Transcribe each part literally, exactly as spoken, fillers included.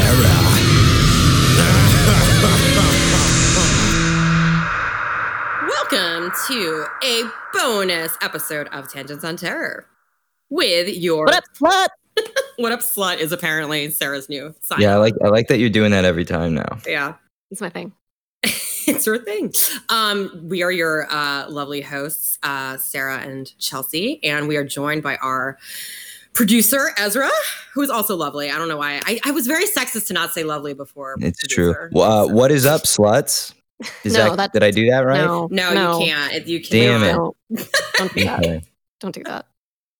Terror. Welcome to a bonus episode of Tangents on Terror with your What up, slut? What up, slut is apparently Sarah's new sign. Yeah, I like I like that you're doing that every time now. Yeah, It's my thing. it's her thing. Um, we are your uh, lovely hosts, uh, Sarah and Chelsea, and we are joined by our producer Ezra, who is also lovely. I don't know why I, I was very sexist to not say lovely before. It's producer. true. Uh, So- what is up, sluts? Is No, that that- did I do that right? No, No, no, you can't. If you can't. Damn it. No, don't do that. Okay. Don't do that.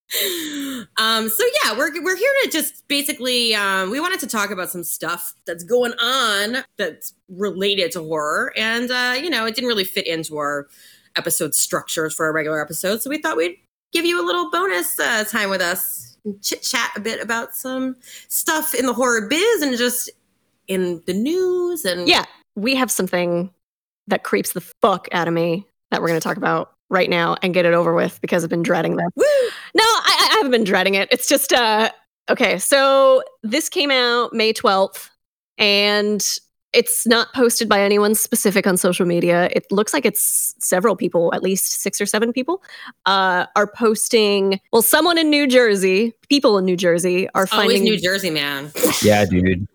Um, so yeah, we're we're here to just basically um, we wanted to talk about some stuff that's going on that's related to horror, and uh, you know, it didn't really fit into our episode structures for a regular episode, so we thought we'd give you a little bonus uh, time with us, chit chat a bit about some stuff in the horror biz and just in the news and Yeah, we have something that creeps the fuck out of me that we're going to talk about right now and get it over with because I've been dreading this. Woo! No, I, I haven't been dreading it. It's just, uh, okay, so this came out May twelfth, and it's not posted by anyone specific on social media. It looks like it's several people, at least six or seven people, uh, are posting, well, someone in New Jersey, people in New Jersey are Always finding... New Jersey, man. Yeah, dude.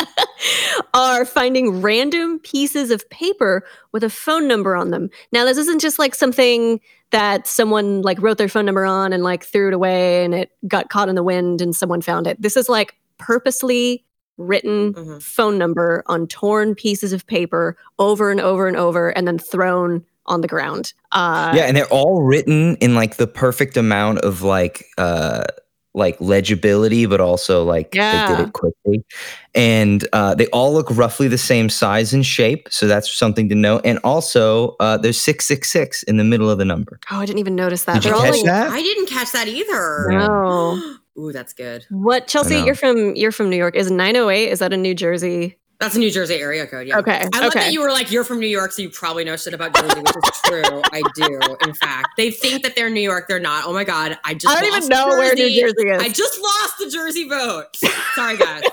are finding random pieces of paper with a phone number on them. Now, this isn't just like something that someone like wrote their phone number on and like threw it away and it got caught in the wind and someone found it. This is like purposely written Mhm. phone number on torn pieces of paper over and over and over and then thrown on the ground. Uh, Yeah, and they're all written in like the perfect amount of like uh like legibility, but also like Yeah. they did it quickly. And uh, they all look roughly the same size and shape, so that's something to know. And also, uh, there's six six six in the middle of the number. Oh, I didn't even notice that. Did you They're all catch like, that? I didn't catch that either. No. Ooh, that's good. What, Chelsea? know. You're from you're from New York. Is nine oh eight? Is that a New Jersey? That's a New Jersey area code, yeah. Okay, I love okay. that you were like, you're from New York, so you probably know shit about Jersey, which is true. I do, in fact. They think that they're New York. They're not. Oh my God. I just I don't lost even know where New Jersey is. I just lost the Jersey vote. Sorry, guys.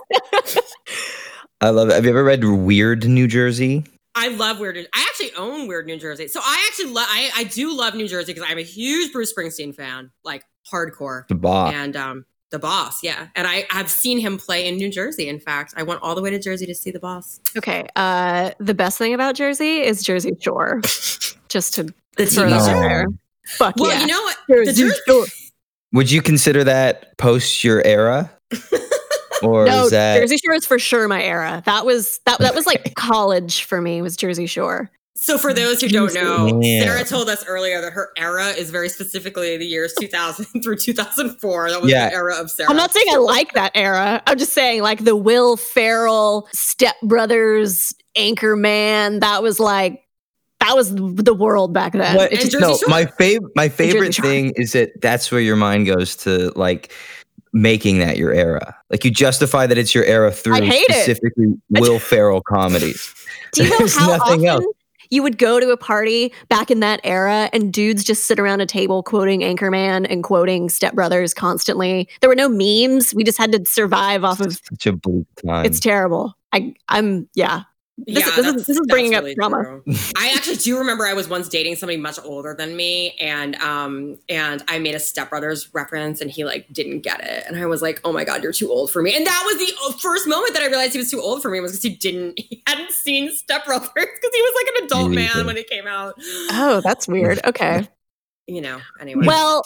I love it. Have you ever read Weird New Jersey? I love Weird New I actually own Weird New Jersey. So I actually love, I, I do love New Jersey because I'm a huge Bruce Springsteen fan, like hardcore. The Boss. And um, The Boss, yeah. And I have seen him play in New Jersey, in fact. I went all the way to Jersey to see The Boss. Okay. Uh, the best thing about Jersey is Jersey Shore. Just to The throw T V that show. out there. Fuck Well, yeah. you know what? The Jersey Jersey- Shore. Would you consider that post your era? Or No, is that Jersey Shore is for sure my era. That was that that was like college for me. Was Jersey Shore. So for those who don't know, Yeah. Sarah told us earlier that her era is very specifically the years two thousand through two thousand four. That was Yeah. the era of Sarah. I'm not saying I like that era. I'm just saying like the Will Ferrell, Step Brothers, Anchorman. That was like that was the world back then. What? It And just- Jersey No, Shore. my favorite my favorite Shore. thing is that that's where your mind goes to like making that your era. Like you justify that it's your era through I hate it. specifically Will Ferrell comedies. Do you know There's how nothing often else. you would go to a party back in that era and dudes just sit around a table quoting Anchorman and quoting Step Brothers constantly? There were no memes. We just had to survive off of. Such a bleak time. It's terrible. I, I'm yeah. This, Yeah, is, this, is, that's- this is bringing that's up really trauma. true. I actually do remember I was once dating somebody much older than me, and um, and I made a Step Brothers reference, and he like didn't get it, and I was like, "Oh my God, you're too old for me!" And that was the first moment that I realized he was too old for me was because he didn't, he hadn't seen Step Brothers because he was like an adult Me man neither. when it came out. Oh, that's weird. Okay. You know. Anyway. Well,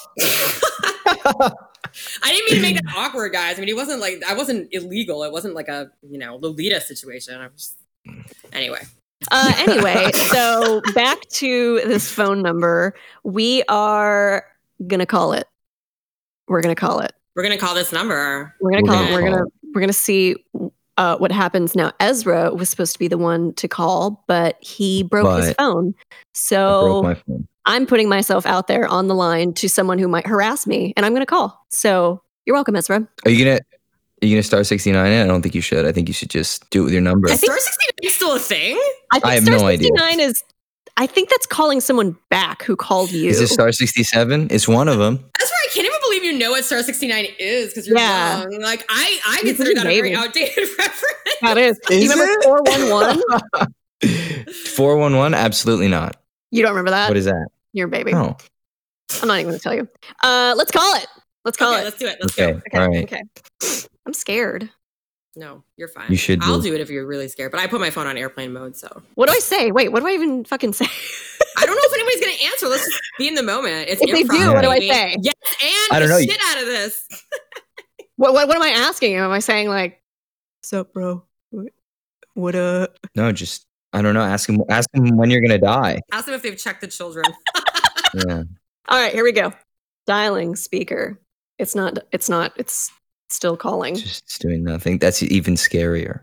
I didn't mean to make that awkward, guys. I mean, it wasn't like I wasn't illegal. It wasn't like a you know Lolita situation. I was just anyway. uh, anyway, so back to this phone number. We are gonna call it. We're gonna call it. We're gonna call this number. We're gonna We're call gonna it. We're call gonna we're gonna see uh, what happens now. Ezra was supposed to be the one to call, but he broke his But- phone. I broke So my phone. I'm putting myself out there on the line to someone who might harass me, and I'm gonna call. So you're welcome, Ezra. Are you gonna are you gonna star sixty-nine it? I don't think you should. I think you should just do it with your number. Is Star sixty-nine still a thing? I think I have Star no idea. sixty-nine is. I think that's calling someone back who called you. Is it star sixty-seven? It's one of them. That's right. I can't even believe believe you know what Star sixty-nine is because you're Yeah. young. Like I, I You're consider that a very baby. outdated reference. That is. Do Is you remember it? four one one? four one one? Absolutely not. You don't remember that? What is that? You're a baby. Oh, I'm not even going to tell you. Uh, let's call it. Let's call Okay, it. let's do it. Let's okay. go. Okay. All right. Okay. I'm scared. No, you're fine. You should I'll be. do it if you're really scared. But I put my phone on airplane mode, so What do I say? Wait, what do I even fucking say? I don't know if anybody's gonna answer. Let's just be in the moment. It's If they improv, do, what do I baby. say? Yes, and I don't the know. shit out of this. what, what What am I asking him? Am I saying like, "What's up, bro? What, what up?" No, just I don't know. Ask him. Ask him when you're gonna die. Ask them if they've checked the children. Yeah. All right, here we go. Dialing speaker. It's not. It's not. It's still calling. Just it's doing nothing. That's even scarier.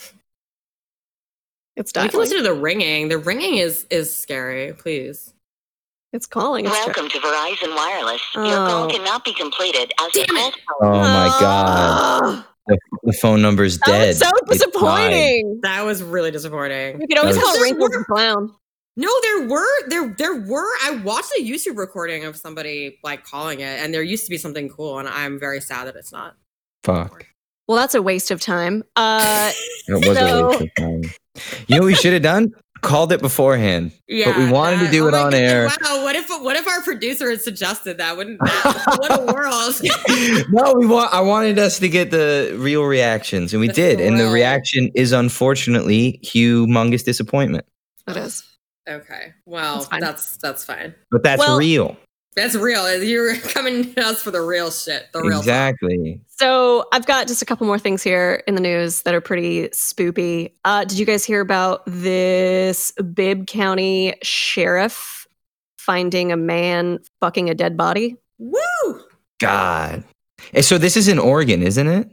It's We can dialing. listen to the ringing. The ringing is is scary. Please. It's calling. It's Welcome to Verizon Wireless. Your Oh. call cannot be completed as Damn the it. call Oh my god. Oh, The, the phone number's that dead. was so It died. disappointing. That was really disappointing. You could always That call was- Wrinkles the clown. No, there were there there were. I watched a YouTube recording of somebody like calling it, and there used to be something cool, and I'm very sad that it's not. Fuck. Well, that's a waste of time. Uh, It was So- a waste of time. You know what we should have done? Called it beforehand. Yeah, But we wanted to that- do oh it my on God, air. Wow, what if what if our producer had suggested that? Wouldn't that, what a world? No, we want. I wanted us to get the real reactions, and we The did. And the thrill. reaction is unfortunately humongous disappointment. it is. Okay, well, That's fine. that's that's fine. But that's Well- real. That's real. You're coming to us for the real shit. The real stuff. Exactly. So I've got just a couple more things here in the news that are pretty spoopy. Uh, did you guys hear about this Bibb County sheriff finding a man fucking a dead body? Woo! God. And so this is in Oregon, isn't it?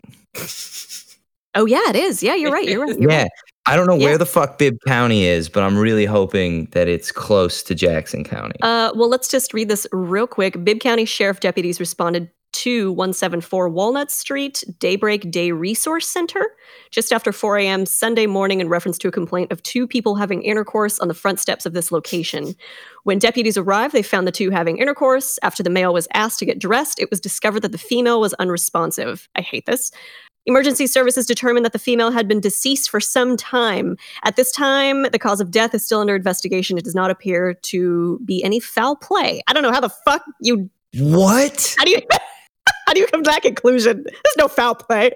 Oh yeah, it is. Yeah, you're right. You're right. You're Yeah. right. I don't know Yeah. where the fuck Bibb County is, but I'm really hoping that it's close to Jackson County. Uh, well, let's just read this real quick. Bibb County Sheriff deputies responded to one seventy-four Walnut Street Daybreak Day Resource Center just after four a.m. Sunday morning in reference to a complaint of two people having intercourse on the front steps of this location. When deputies arrived, they found the two having intercourse. After the male was asked to get dressed, it was discovered that the female was unresponsive. I hate this. Emergency services determined that the female had been deceased for some time. At this time, the cause of death is still under investigation. It does not appear to be any foul play. I don't know how the fuck you What? how do you how do you come to that conclusion? There's no foul play.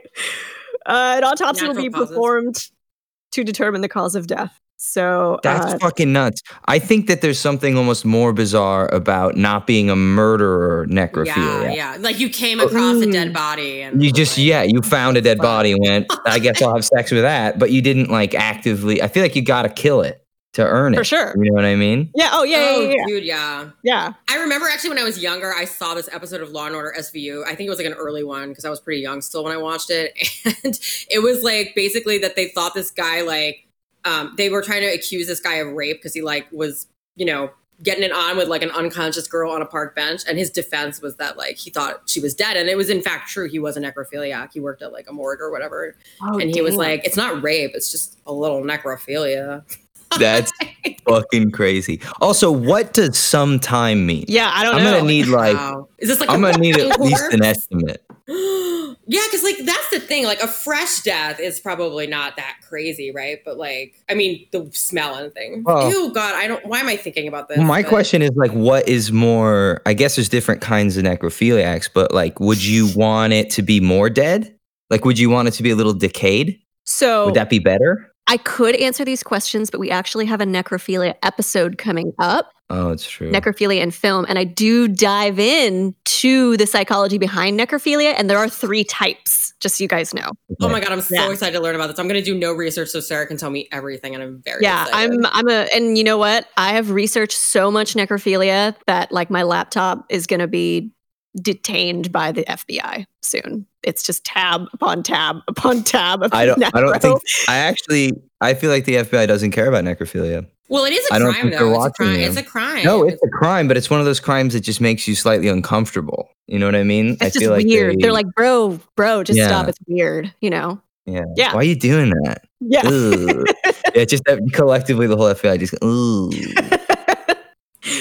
Uh, an autopsy will Natural be causes. performed to determine the cause of death. So That's uh, fucking nuts. I think that there's something almost more bizarre about not being a murderer Yeah, necrophilia. yeah. Like you came across a Mm. dead body and You just, like, yeah, you found a dead Fuck. body and went, I guess I'll have sex with that. But you didn't like actively, I feel like you got to kill it to earn it. for sure. You know what I mean? Yeah. Oh yeah. Oh, Yeah. Yeah. dude, yeah. Yeah. I remember actually when I was younger, I saw this episode of Law and Order S V U. I think it was like an early one because I was pretty young still when I watched it. And it was like basically that they thought this guy like um, they were trying to accuse this guy of rape because he like was, you know, getting it on with like an unconscious girl on a park bench. And his defense was that like he thought she was dead. And it was in fact true. He was a necrophiliac. He worked at like a morgue or whatever. Oh, and he was damn. like, it's not rape, it's just a little necrophilia. That's fucking crazy. Also, what does sometime mean? Yeah. I don't I'm know. going to need like, Wow. Is this like I'm a going to need at least an corpse? estimate. Yeah, because like that's the thing. Like a fresh death is probably not that crazy, right? But like, I mean, the smell and thing. Well- Ew, God, I don't. Why am I thinking about this? Well, my But- question is like, what is more? I guess there's different kinds of necrophiliacs, but like, would you want it to be more dead? Like, would you want it to be a little decayed? So Would that be better? I could answer these questions, but we actually have a necrophilia episode coming up. Oh, it's true. Necrophilia and film, and I do dive in to the psychology behind necrophilia, and there are three types, just so you guys know. Oh my God, I'm so Yeah. excited to learn about this. I'm going to do no research so Sarah can tell me everything, and I'm very Yeah, excited. I'm I'm a and you know what? I have researched so much necrophilia that like my laptop is going to be detained by the F B I soon. It's just tab upon tab upon tab. Of I don't. I necro. don't think. I actually. I feel like the F B I doesn't care about necrophilia. Well, it is a I don't crime think they're though. It's a watching crime. you. It's a crime. No, it's a crime, but it's one of those crimes that just makes you slightly uncomfortable. You know what I mean? It's I just feel like weird. They, They're like, bro, bro, just Yeah. stop. It's weird. You know? yeah. Yeah. Why are you doing that? Yeah. Ugh. Yeah, just that collectively the whole F B I just. Ooh. Yeah.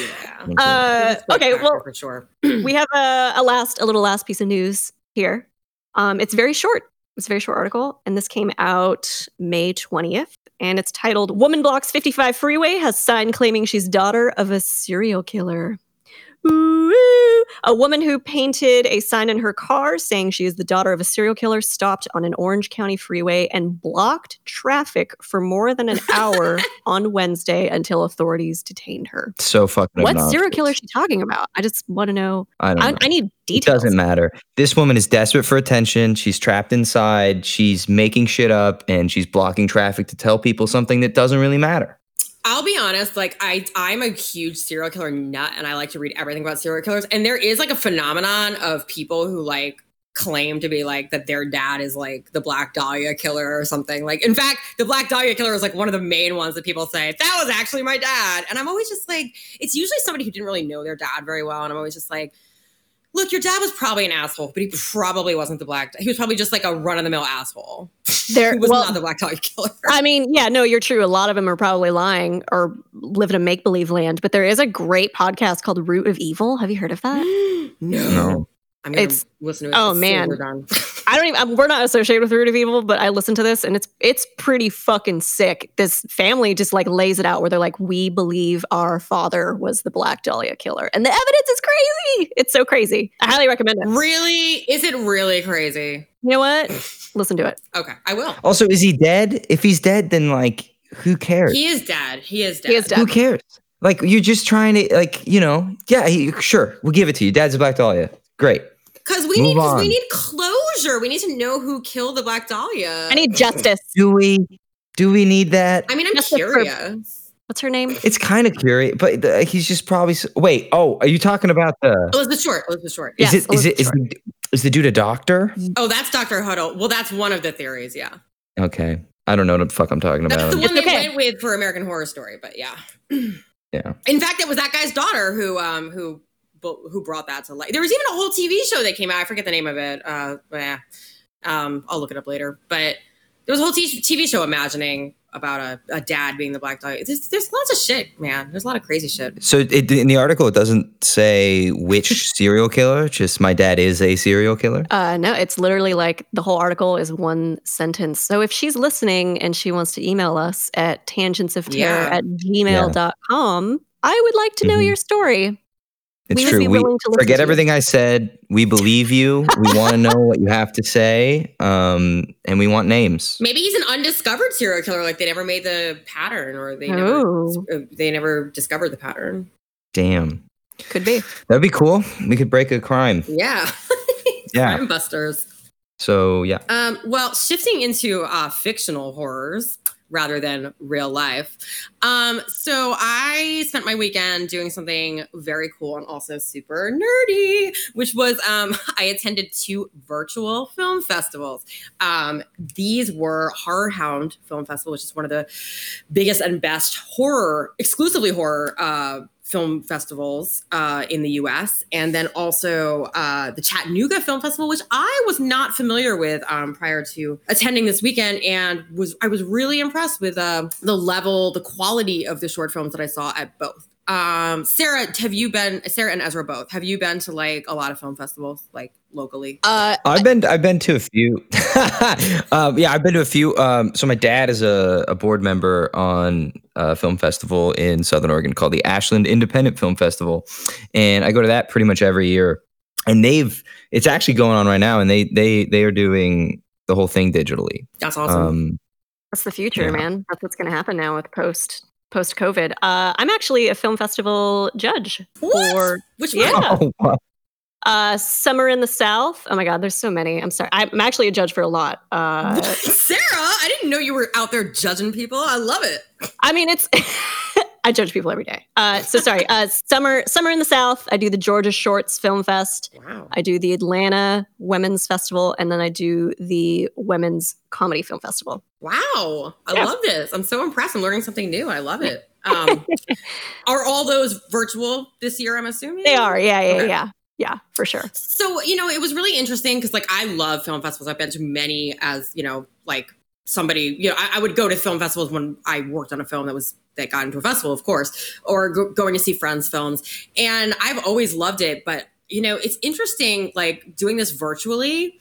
Uh, It's a okay, factor well, for sure. we have a, a last, a little last piece of news here. Um, it's very short. It's a very short article, and this came out May twentieth, and it's titled "Woman Blocks fifty-five Freeway Has Sign Claiming She's Daughter of a Serial Killer." Ooh. A woman who painted a sign in her car saying she is the daughter of a serial killer stopped on an Orange County freeway and blocked traffic for more than an hour on Wednesday until authorities detained her. So fucking What obnoxious. serial killer is she talking about? I just want to know. I don't I, know. I need It details. doesn't matter. This woman is desperate for attention. She's trapped inside. She's making shit up, and she's blocking traffic to tell people something that doesn't really matter. I'll be honest, like I, I'm a huge serial killer nut, and I like to read everything about serial killers. And there is like a phenomenon of people who like claim to be like that their dad is like the Black Dahlia killer or something. Like, in fact, the Black Dahlia killer is like one of the main ones that people say that was actually my dad. And I'm always just like, it's usually somebody who didn't really know their dad very well, and I'm always just like, look, your dad was probably an asshole, but he probably wasn't the Black. He was probably just like a run of the mill asshole. There He was well, not the Black Dahlia killer. I mean, yeah, no, you're true. A lot of them are probably lying or live in a make-believe land. But there is a great podcast called Root of Evil. Have you heard of that? no. No. I'm gonna It's- listen to it. oh, as soon as man. we're done. I don't even. I'm, we're not associated with Root of Evil, but I listen to this, and it's it's pretty fucking sick. This family just like lays it out where they're like, we believe our father was the Black Dahlia killer, and the evidence is crazy. It's so crazy. I highly recommend it. Really? Is it really crazy? You know what? Listen to it. Okay, I will. Also, is he dead? If he's dead, then like, who cares? He is dead. He is dead. He is dead. Who cares? Like, you're just trying to, like, you know, yeah, he, sure, we'll give it to you. Dad's a Black Dahlia. Great. Because we Move need, cause we on. need closure. We need to know who killed the Black Dahlia. I need justice. Do we? Do we need that? I mean, I'm Justice for- curious. What's her name? It's kind of curious, but uh, he's just probably. s- Wait. Oh, are you talking about the? Elizabeth Short. Elizabeth Short. Yes, is it? Is it? Is, Elizabeth the, is the dude a doctor? Oh, that's Doctor Huddle. Well, that's one of the theories. Yeah, Okay, I don't know what the fuck I'm talking that's about. the one It's they okay. went with for American Horror Story. But yeah, Yeah. In fact, it was that guy's daughter who um who who brought that to light. There was even a whole T V show that came out. I forget the name of it. Uh, yeah, um, I'll look it up later. But there was a whole t- TV show imagining about a, a dad being the Black Dahlia. There's, there's lots of shit, man. There's a lot of crazy shit. So it, in the article, it doesn't say which serial killer. Just my dad is a serial killer. Uh, no, it's literally like the whole article is one sentence. So if she's listening and she wants to email us at tangentsofterror Yeah. at gmail dot com, I would like to know Mhm. your story. It's we would true. be We willing to listen forget to you. everything I said. We believe you. We want to know what you have to say, um, and we want names. Maybe he's an undiscovered serial killer. Like they never made the pattern, or they Oh. never uh, they never discovered the pattern. Damn, Could be. that'd be cool. We could break a crime. Yeah, Yeah. Crime busters. So yeah. Um, well, shifting into uh, fictional horrors rather than real life. Um, so I spent my weekend doing something very cool and also super nerdy, which was um, I attended two virtual film festivals. Um, these were Horror Hound Film Festival, which is one of the biggest and best horror, exclusively horror uh, film festivals uh, in the U S, and then also uh, the Chattanooga Film Festival, which I was not familiar with um, prior to attending this weekend, and was I was really impressed with uh, the level, the quality of the short films that I saw at both. Um, Sarah, have you been? Sarah and Ezra both. Have you been to like a lot of film festivals, like locally? Uh, I've been I've been to a few. um, yeah, I've been to a few. Um, so my dad is a, a board member on a film festival in Southern Oregon called the Ashland Independent Film Festival, and I go to that pretty much every year. And they've it's actually going on right now, and they they they are doing the whole thing digitally. That's awesome. Um, that's the future, Yeah. man. That's what's going to happen now with post post COVID. Uh, I'm actually a film festival judge What? for Which one? yeah. oh, wow. uh, Summer in the South. Oh my God, there's so many. I'm sorry. I'm actually a judge for a lot. Uh, Sarah, I didn't know you were out there judging people. I love it. I mean, it's I judge people every day. Uh, so sorry. Uh, summer, summer in the South. I do the Georgia Shorts Film Fest. Wow. I do the Atlanta Women's Festival, and then I do the Women's Comedy Film Festival. Wow. I Yeah. love this. I'm so impressed. I'm learning something new. I love it. Um, are all those virtual this year, I'm assuming? They are, yeah, yeah, Okay. yeah, yeah, for sure. So, you know, it was really interesting because, like, I love film festivals. I've been to many as, you know, like somebody, you know, I, I would go to film festivals when I worked on a film that was that got into a festival, of course, or go, going to see friends' films. And I've always loved it. But, you know, it's interesting, like doing this virtually.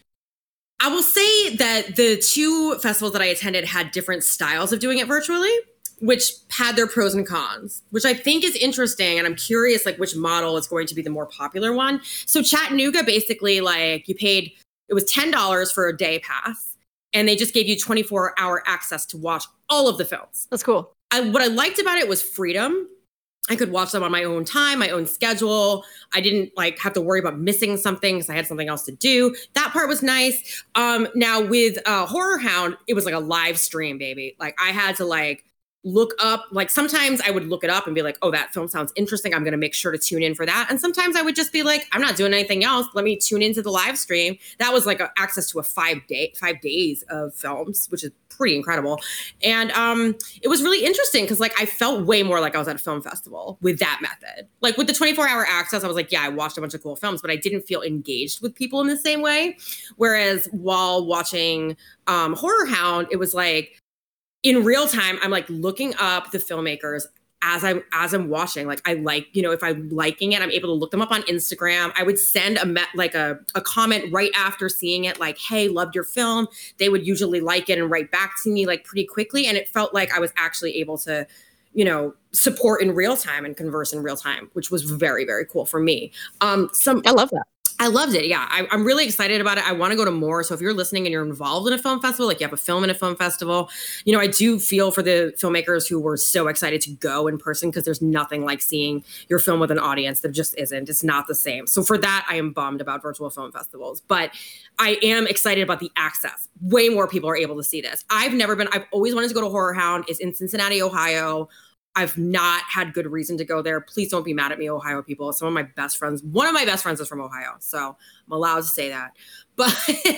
I will say that the two festivals that I attended had different styles of doing it virtually, which had their pros and cons, which I think is interesting. And I'm curious, like, which model is going to be the more popular one. So Chattanooga, basically, like, you paid, it was ten dollars for a day pass, and they just gave you twenty-four hour access to watch all of the films. That's cool. I, what I liked about it was freedom. I could watch them on my own time, my own schedule. I didn't like have to worry about missing something because I had something else to do. That part was nice. Um, now with uh, Horror Hound, it was like a live stream, baby. Like I had to like look up, like sometimes I would look it up and be like, oh, that film sounds interesting. I'm going to make sure to tune in for that. And sometimes I would just be like, I'm not doing anything else. Let me tune into the live stream. That was like a, access to a five day, five days of films, which is pretty incredible. And um, it was really interesting because like I felt way more like I was at a film festival with that method. Like with the twenty-four hour access, I was like, yeah, I watched a bunch of cool films, but I didn't feel engaged with people in the same way. Whereas while watching um, Horror Hound, it was like, in real time, I'm like looking up the filmmakers as I'm as I'm watching. Like I like, you know, if I'm liking it, I'm able to look them up on Instagram. I would send a me- like a, a comment right after seeing it, like, hey, loved your film. They would usually like it and write back to me like pretty quickly. And it felt like I was actually able to, you know, support in real time and converse in real time, which was very, very cool for me. Um, some I love that. I loved it. Yeah, I, I'm really excited about it. I want to go to more. So if you're listening and you're involved in a film festival, like you have a film in a film festival, you know, I do feel for the filmmakers who were so excited to go in person because there's nothing like seeing your film with an audience. There just isn't. It's not the same. So for that, I am bummed about virtual film festivals. But I am excited about the access. Way more people are able to see this. I've never been, I've always wanted to go to Horror Hound. It's in Cincinnati, Ohio. I've not had good reason to go there. Please don't be mad at me, Ohio people. Some of my best friends, one of my best friends is from Ohio. So I'm allowed to say that. But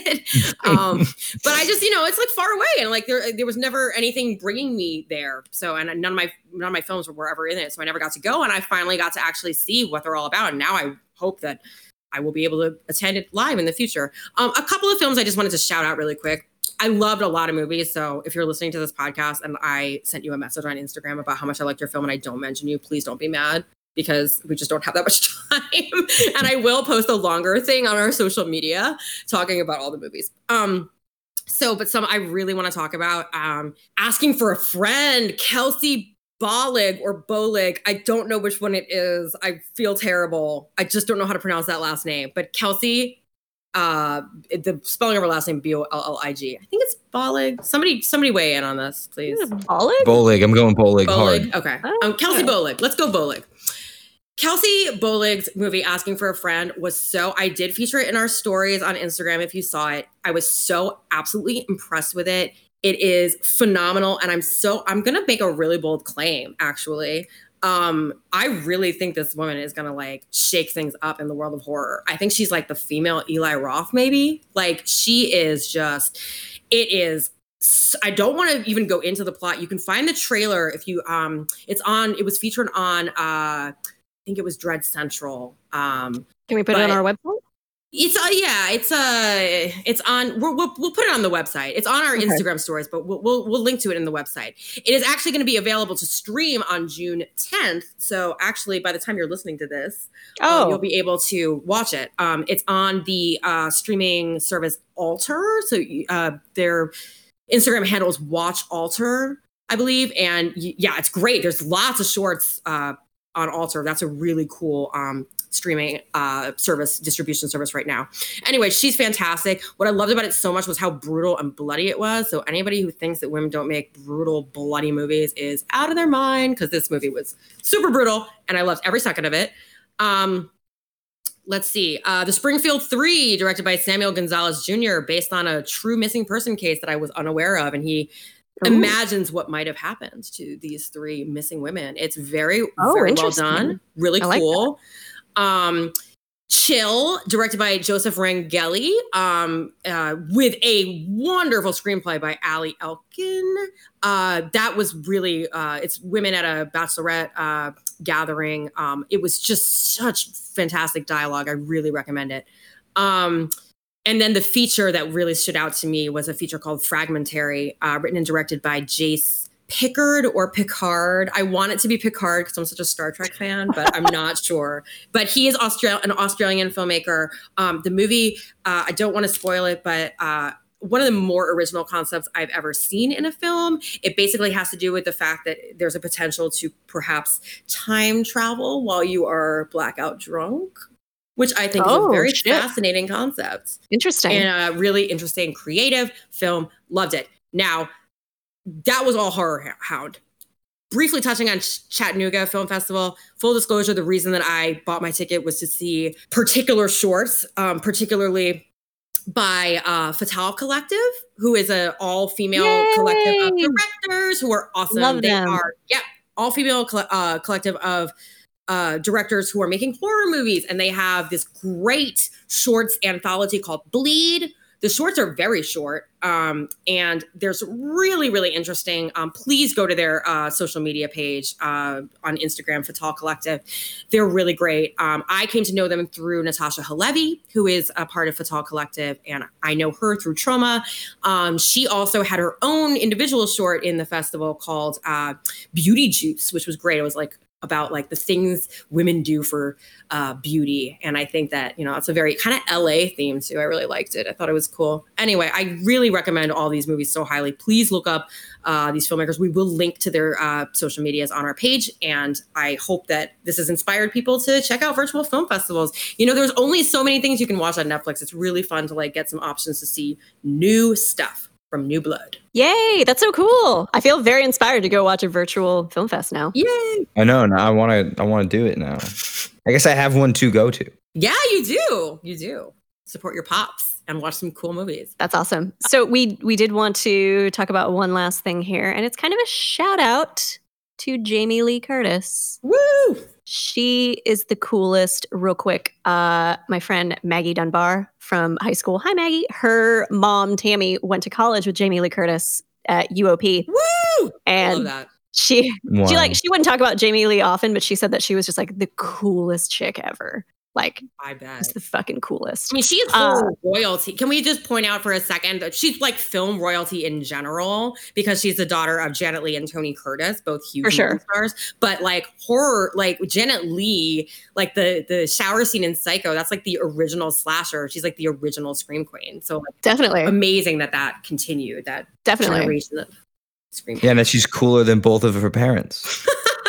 um, but I just, you know, it's like far away. And like there there was never anything bringing me there. So, and none of my none of my films were ever in it. So I never got to go. And I finally got to actually see what they're all about. And now I hope that I will be able to attend it live in the future. Um, a couple of films I just wanted to shout out really quick. I loved a lot of movies. So if you're listening to this podcast and I sent you a message on Instagram about how much I liked your film and I don't mention you, please don't be mad because we just don't have that much time. And I will post a longer thing on our social media talking about all the movies. Um, so, but some I really want to talk about um, Asking for a Friend, Kelsey Bolig or Bolig. I don't know which one it is. I feel terrible. I just don't know how to pronounce that last name. But Kelsey, uh, the spelling of her last name, B O L L I G. I think it's Bolig. Somebody, somebody weigh in on this, please. Bolig? Bolig. I'm going Bolig, Bolig. hard. Okay. Oh, Um, Kelsey okay. Bolig. Let's go Bolig. Kelsey Bolig's movie Asking for a Friend was so, I did feature it in our stories on Instagram if you saw it. I was so absolutely impressed with it. It is phenomenal. And I'm so, I'm going to make a really bold claim, actually. Um, I really think this woman is going to like shake things up in the world of horror. I think she's like the female Eli Roth, maybe. Like she is just, it is I don't want to even go into the plot. You can find the trailer if you, um, it's on, it was featured on, uh, I think it was Dread Central. Um, Can we put it on our website? It's uh, yeah, it's uh, it's on. We'll, we'll we'll put it on the website. It's on our Okay. Instagram stories, but we'll, we'll we'll link to it in the website. It is actually going to be available to stream on June tenth. So actually, by the time you're listening to this, Oh, um, you'll be able to watch it. Um, it's on the uh, streaming service Alter. So uh, their Instagram handle is Watch Alter, I believe, and y- yeah, it's great. There's lots of shorts uh, on Alter. That's a really cool um, streaming uh, service, distribution service right now. Anyway, she's fantastic. What I loved about it so much was how brutal and bloody it was. So anybody who thinks that women don't make brutal, bloody movies is out of their mind because this movie was super brutal and I loved every second of it. Um, let's see. Uh, The Springfield Three, directed by Samuel Gonzalez Junior, based on a true missing person case that I was unaware of. And he Ooh. imagines what might have happened to these three missing women. It's very, Oh, very well interesting. done. Really I like cool. Um, Chill, directed by Joseph Rangeli, um, uh, with a wonderful screenplay by Ali Elkin. Uh, that was really, uh, it's women at a bachelorette uh, gathering. Um, it was just such fantastic dialogue. I really recommend it. Um, and then the feature that really stood out to me was a feature called Fragmentary, uh, written and directed by Jace Pickard or Picard. I want it to be Picard because I'm such a Star Trek fan, but I'm not sure. But he is Austral- an Australian filmmaker. Um, the movie, uh, I don't want to spoil it, but uh, one of the more original concepts I've ever seen in a film. It basically has to do with the fact that there's a potential to perhaps time travel while you are blackout drunk, which I think Oh, is a very shit. fascinating concept Interesting. and a really interesting, creative film. Loved it. Now, that was all Horror Hound. Briefly touching on Ch- Chattanooga Film Festival, full disclosure, the reason that I bought my ticket was to see particular shorts, um, particularly by uh, Fatal Collective, who is an all-female Yay! collective of directors who are awesome. Love they them. are, yeah, all-female coll- uh, collective of uh, directors who are making horror movies, and they have this great shorts anthology called Bleed. The shorts are very short, um, and there's really, really interesting. Um, please go to their uh, social media page uh, on Instagram, Fatal Collective. They're really great. Um, I came to know them through Natasha Halevi, who is a part of Fatal Collective, and I know her through Trauma. Um, she also had her own individual short in the festival called uh, Beauty Juice, which was great. It was like about like the things women do for uh, beauty. And I think that, you know, it's a very kind of L A theme too. I really liked it. I thought it was cool. Anyway, I really recommend all these movies so highly. Please look up uh, these filmmakers. We will link to their uh, social medias on our page. And I hope that this has inspired people to check out virtual film festivals. You know, there's only so many things you can watch on Netflix. It's really fun to like get some options to see new stuff from New Blood. Yay, that's so cool. I feel very inspired to go watch a virtual film fest now. Yay. I know. Now I want to. I want to do it now. I guess I have one to go to. Yeah, you do. You do. Support your pops and watch some cool movies. That's awesome. So we we did want to talk about one last thing here, and it's kind of a shout out to Jamie Lee Curtis. Woo! She is the coolest. Real quick, uh, my friend Maggie Dunbar from high school. Hi, Maggie. Her mom, Tammy, went to college with Jamie Lee Curtis at U O P. Woo! I love And that. she Wow. she like she wouldn't talk about Jamie Lee often, but she said that she was just like the coolest chick ever. Like, I bet. just the fucking coolest. I mean, she is Uh, full royalty. Can we just point out for a second that she's like film royalty in general because she's the daughter of Janet Leigh and Tony Curtis, both huge For sure. movie stars. But like horror, like Janet Leigh, like the the shower scene in Psycho, that's like the original slasher. She's like the original scream queen. So like, Definitely. amazing that that continued. That Definitely. generation of scream. Yeah, and that she's cooler than both of her parents.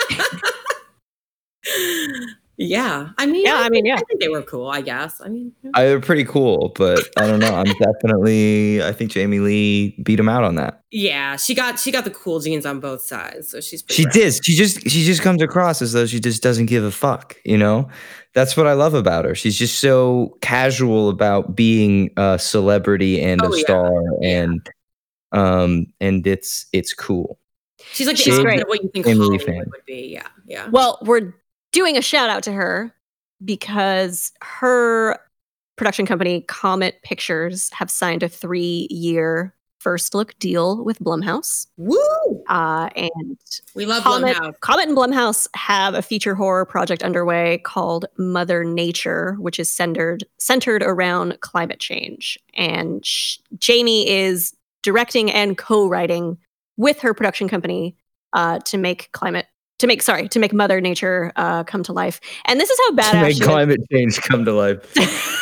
Yeah, I mean, Yeah, I mean, yeah. I think they were cool. I guess. I mean, yeah. I, they're pretty cool, but I don't know. I'm definitely. I think Jamie Lee beat him out on that. yeah, she got she got the cool genes on both sides, so she's pretty She rad. did. She just. She just comes across as though she just doesn't give a fuck. You know, that's what I love about her. She's just so casual about being a celebrity and Oh, a yeah. star, Yeah. and um, and it's it's cool. She's like the She's opposite great. of what you think Emily Hollywood fan. would be. Yeah, yeah. Well, we're doing a shout out to her because her production company, Comet Pictures, have signed a three year first look deal with Blumhouse. Woo! Uh, and We love Comet, Blumhouse. Comet and Blumhouse have a feature horror project underway called Mother Nature, which is centered centered around climate change. And sh- Jamie is directing and co-writing with her production company uh, to make climate to make sorry to make Mother Nature uh, come to life. And this is how To badass make she is. climate change come to life.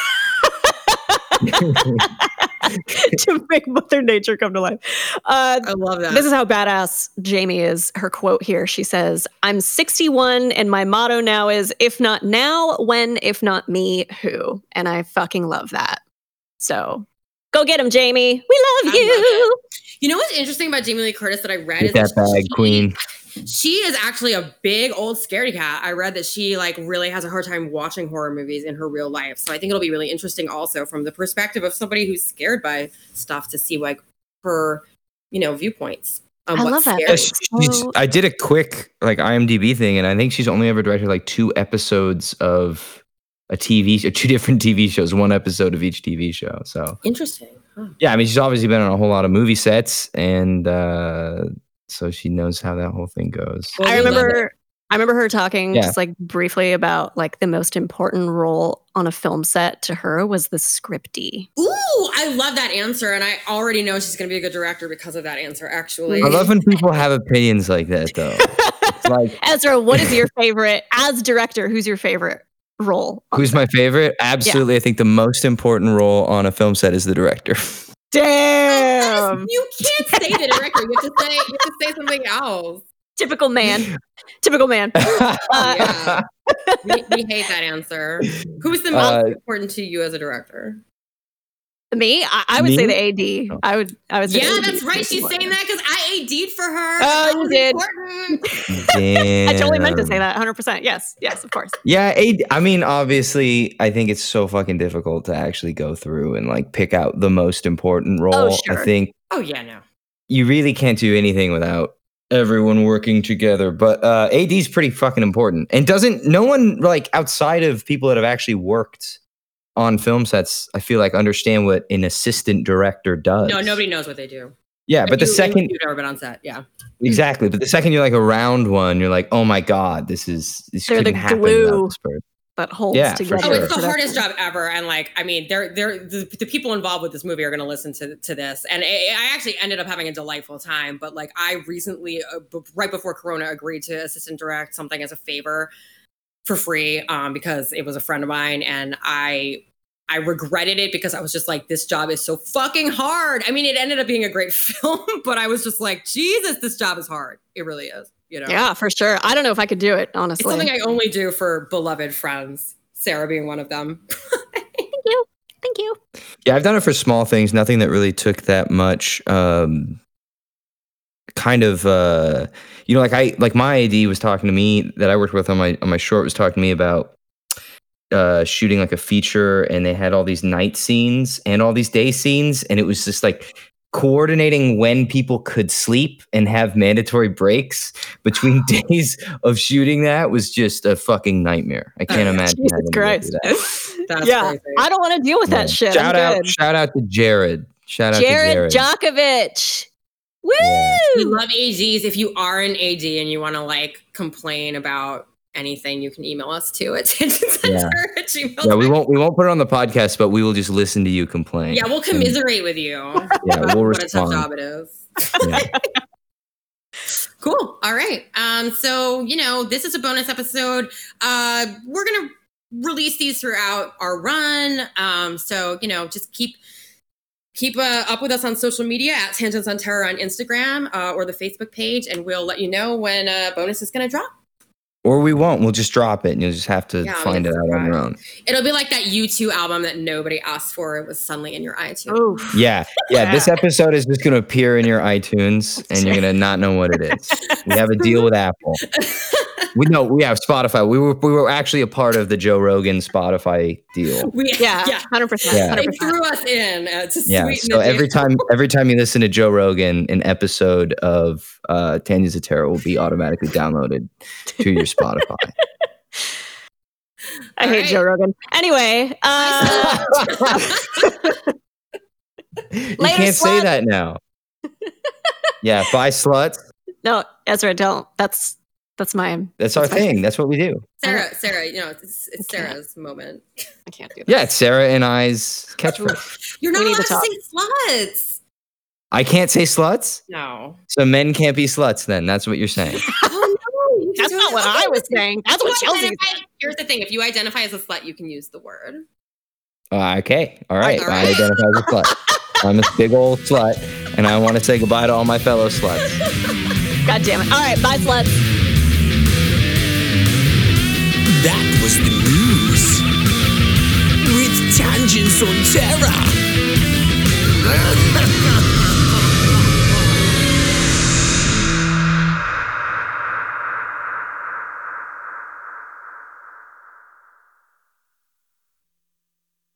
to make Mother Nature come to life. Uh, I love that. This is how badass Jamie is. Her quote here, she says, "I'm sixty-one and my motto now is, if not now, when? If not me, who?" And I fucking love that. So go get him, Jamie. We love I you. love you know what's interesting about Jamie Lee Curtis that I read Get is that bag, she, queen. She is actually a big old scaredy cat. I read that she like really has a hard time watching horror movies in her real life. So I think it'll be really interesting also from the perspective of somebody who's scared by stuff to see like her, you know, viewpoints. On I what's love that. scary. Yeah, she's- So- I did a quick like I M D B thing, and I think she's only ever directed like two episodes of a T V, show, two different T V shows, one episode of each T V show. So Interesting. Huh. yeah, I mean, she's obviously been on a whole lot of movie sets, and uh, so she knows how that whole thing goes. Well, I we love remember I remember her talking Yeah. just like briefly about like the most important role on a film set to her was the scripty. Ooh, I love that answer. And I already know she's going to be a good director because of that answer, actually. I love when people have opinions like that, though. It's like, Ezra, what is your favorite, as director, who's your favorite role? on who's set? my favorite? Absolutely. I think the most important role on a film set is the director. Damn. You can't say the director. You have to say, you have to say something else. Typical man. Typical man. Uh, Yeah. we, we hate that answer. Who's the most Uh, important to you as a director? Me? I, I would Me? say the A D. I would I would say Yeah, the A D that's right. She's personally. saying that because I A D'd for her. Oh, That you was did. important. Damn. I totally meant to say that. one hundred percent. Yes. Yes, of course. Yeah, A- I mean, obviously, I think it's so fucking difficult to actually go through and like pick out the most important role. Oh, I sure. think Oh, yeah, no. you really can't do anything without everyone working together. But uh, A D is pretty fucking important, and doesn't no one like outside of people that have actually worked on film sets, I feel like understand what an assistant director does. No, nobody knows what they do. Yeah, but the You- second You've never been on set, yeah. exactly, but the second you're like around one, you're like, oh my god, this is this They're couldn't the happen glue. without this person. That holds Yeah, for together. Oh, sure. it's the production. hardest job ever, and like, I mean, they're they're the, the people involved with this movie are going to listen to to this, and I, I actually ended up having a delightful time. But like, I recently, uh, b- right before Corona, agreed to assistant direct something as a favor for free, um, because it was a friend of mine, and I I regretted it because I was just like, this job is so fucking hard. I mean, it ended up being a great film, but I was just like, Jesus, this job is hard. It really is. You know. Yeah, for sure. I don't know if I could do it, It's honestly. something I only do for beloved friends, Sarah being one of them. Thank you. Thank you. Yeah, I've done it for small things, nothing that really took that much. Um, kind of, uh, you know, like I, like my A D was talking to me that I worked with on my on my short was talking to me about uh, shooting like a feature, and they had all these night scenes and all these day scenes, and it was just like coordinating when people could sleep and have mandatory breaks between days of shooting that was just a fucking nightmare. I can't imagine Jesus having to go Christ. through that. That's yeah, crazy. I don't want to deal with that Yeah. shit. Shout I'm out, good. shout out to Jared. Shout out Jared, to Jared. Djokovic. Woo! Yeah. We love A Ds. If you are an A D and you want to like complain about anything, you can email us too at tangent center at gmail. Yeah, we won't we won't put it on the podcast, but we will just listen to you complain. Yeah, we'll commiserate with you. Yeah, we'll what a tough respond. job it is. Yeah. Cool. All right. Um, so, you know, this is a bonus episode. Uh, we're going to release these throughout our run. Um, so, you know, just keep keep uh, up with us on social media at Tangents on Terror on Instagram uh, or the Facebook page, and we'll let you know when a bonus is going to drop. Or we won't. We'll just drop it, and you'll just have to Yeah, find it we'll out on your surprise. own. It'll be like that U two album that nobody asked for. It was suddenly in your iTunes. Oh, Yeah, yeah. This episode is just going to appear in your iTunes, and you're going to not know what it is. We have a deal with Apple. We know we have Spotify. We were we were actually a part of the Joe Rogan Spotify deal. we, yeah, yeah. one hundred percent. Yeah. one They hundred percent. threw us in uh, to Yeah. sweeten So the every deal. time every time you listen to Joe Rogan, an episode of uh, Tangents of Terror will be automatically downloaded to your Spotify. I All hate right. Joe Rogan. Anyway, uh, You Later, can't say slut. that now. Yeah, bye sluts. no, Ezra, don't. That's that's my. That's our That's my thing. That's what we do. Sarah, Sarah, you know, it's, it's Okay. Sarah's moment. I can't do that. Yeah, it's Sarah and I's catchphrase. You're not We need allowed to to, talk. say sluts. I can't say sluts, No. so men can't be sluts. Then that's what you're saying. Oh no, you can That's do not it. what Okay, I was listen, saying. That's if what you Chelsea identify- Here's the thing: if you identify as a slut, you can use the word. Uh, okay, all right. All I right. identify as a slut. I'm a big old slut, and I want to say goodbye to all my fellow sluts. God damn it. All right, bye, sluts. That was the news with Tangents on Terror.